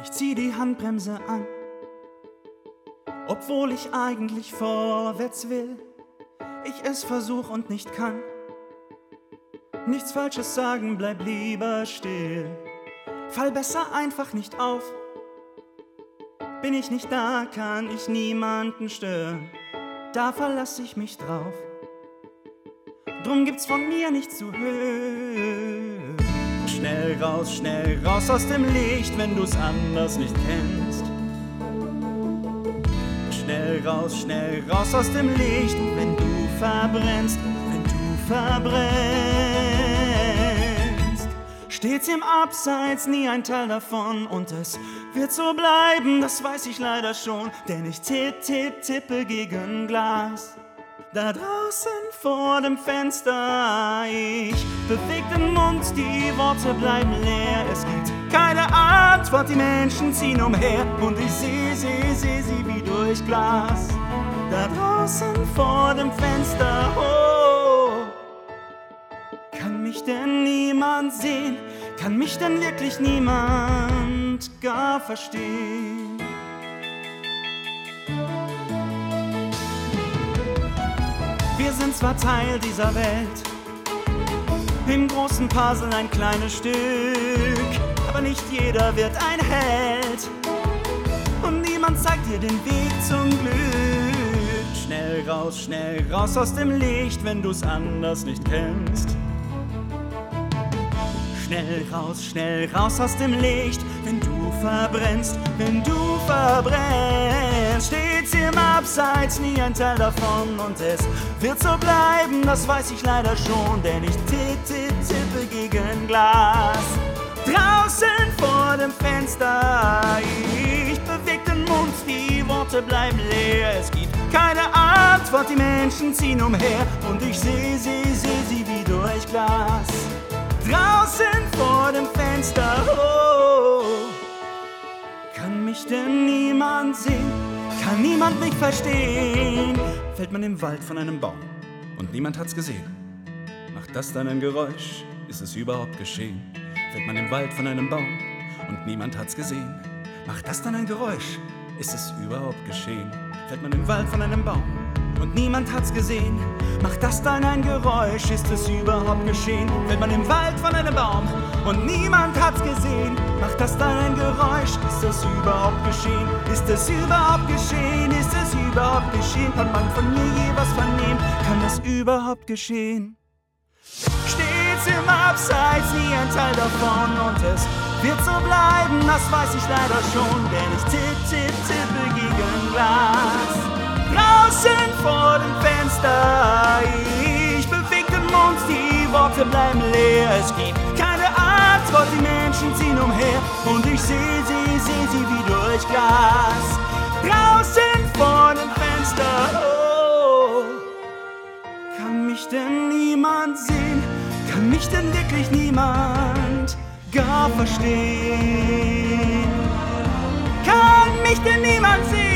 Ich zieh die Handbremse an, obwohl ich eigentlich vorwärts will. Ich es versuch und nicht kann. Nichts Falsches sagen, bleib lieber still. Fall besser einfach nicht auf. Bin ich nicht da, kann ich niemanden stören. Da verlass ich mich drauf. Drum gibt's von mir nichts zu hören. Schnell raus aus dem Licht, wenn du's anders nicht kennst. Schnell raus aus dem Licht, wenn du verbrennst, Stets im Abseits, nie ein Teil davon, und es wird so bleiben, das weiß ich leider schon, denn ich tippe gegen Glas. Da draußen vor dem Fenster, ich beweg den Mund, die Worte bleiben leer. Es gibt keine Antwort, die Menschen ziehen umher, und ich seh sie wie durch Glas. Da draußen vor dem Fenster, oh, kann mich denn niemand sehen? Kann mich denn wirklich niemand gar verstehen? Wir sind zwar Teil dieser Welt, im großen Puzzle ein kleines Stück, aber nicht jeder wird ein Held und niemand zeigt dir den Weg zum Glück. Schnell raus aus dem Licht, wenn du's anders nicht kennst. Schnell raus aus dem Licht, wenn du verbrennst, Stets im Abseits, nie ein Teil davon, und es wird so bleiben, das weiß ich leider schon, denn ich tippe gegen Glas. Draußen vor dem Fenster, ich beweg den Mund, die Worte bleiben leer. Es gibt keine Antwort, die Menschen ziehen umher, und ich seh sie wie durch Glas. Draußen vor dem Fenster, oh, kann mich denn niemand sehen? Kann niemand mich verstehen? Fällt man im Wald von einem Baum und niemand hat's gesehen? Macht das dann ein Geräusch? Ist es überhaupt geschehen? Fällt man im Wald von einem Baum und niemand hat's gesehen? Macht das dann ein Geräusch? Ist es überhaupt geschehen? Fällt man im Wald von einem Baum und niemand hat's gesehen? Macht das dann ein Geräusch? Ist es überhaupt geschehen? Fällt man im Wald von einem Baum und niemand hat's gesehen? Macht das dann ein Geräusch? Ist es überhaupt geschehen? Ist es überhaupt geschehen? Ist es überhaupt geschehen? Kann man von mir je was vernehmen? Kann das überhaupt geschehen? Stets im Abseits, nie ein Teil davon, und es wird so bleiben, das weiß ich leider schon, denn ich tippe gegen Glas. Draußen vor dem Fenster, ich beweg den Mund, die Worte bleiben leer. Es gibt keine Antwort, die Menschen ziehen umher, und ich seh sie wie durch Glas. Draußen vor dem Fenster, oh, kann mich denn niemand sehen? Kann mich denn wirklich niemand gar verstehen? Kann mich denn niemand sehen?